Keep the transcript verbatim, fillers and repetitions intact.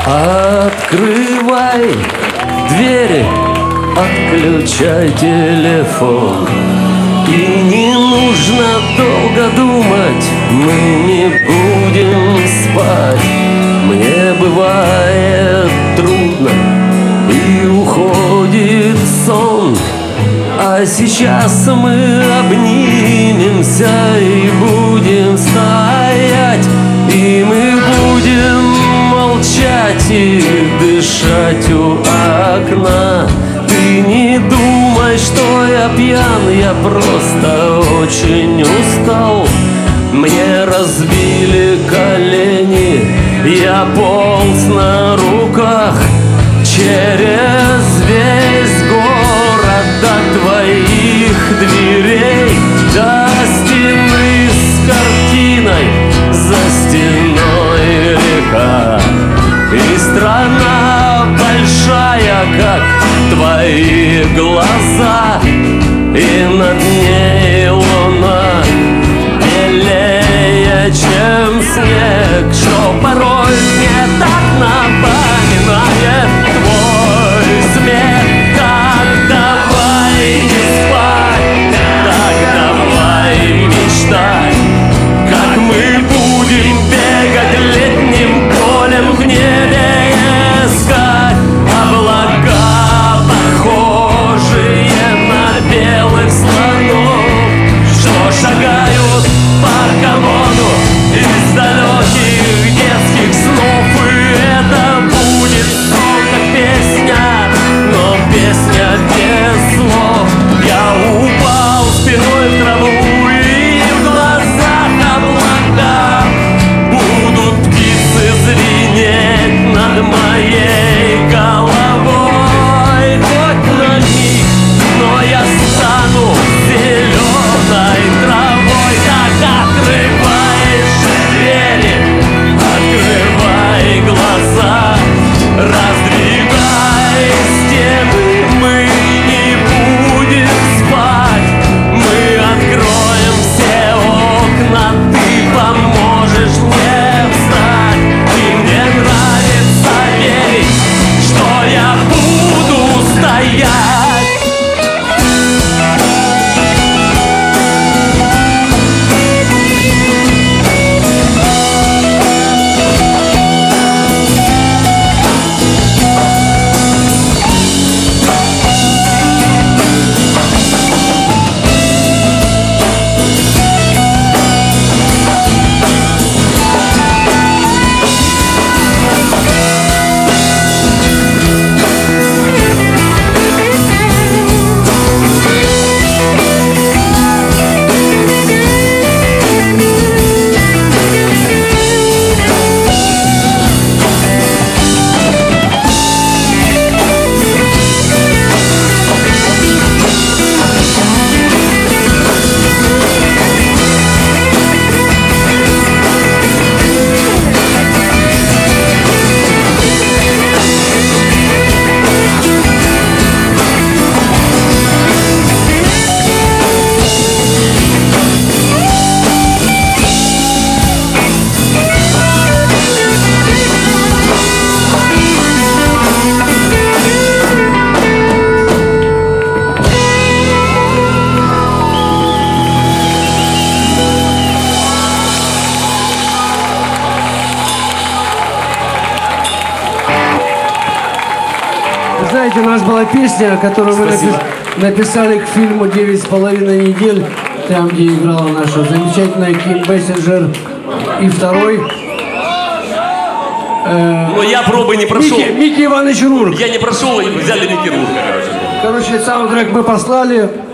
Открывай двери, отключай телефон. И не нужно долго думать, мы не будем спать. Мне бывает трудно и уходит сон, а сейчас мы обнимемся и будем стоять. И мы будем молчать и дышать у окна. Ты не думай, что я пьян, я просто очень устал. Мне разбили колени, я полз на руках через весь город до твоих дверей, до стены с картиной, за стеной река. И страна большая, как твои глаза, и над ней луна белее, чем снег, что порой мне так напоминает твой смех. Так давай не спать, так давай мечтать, как мы будем бегать летним полем в небе, искать облака, похожие на белых слонов, что шагают по камону из далеких детских снов. И это будет сон, как песня, но песня без слов. Я упал спиной в траву, и в глазах облака будут птицы звенеть над моей головой. Хоть на миг, но я стану зеленой травой. Так открываешь двери, открывай глаза, раздвигай стены, мы не будем спать. Мы откроем все окна, ты поможешь мне встать. И мне нравится верить, что я буду стоять. Знаете, у нас была песня, которую мы напис... написали к фильму «Девять с половиной недель», там, где играла наша замечательная Ким Бессинджер. И второй... Э... Но я пробы не прошел. Микки, Микки Иванович Рурк. Я не прошел, и взяли Микки Рурка, короче. Короче, саундтрек мы послали.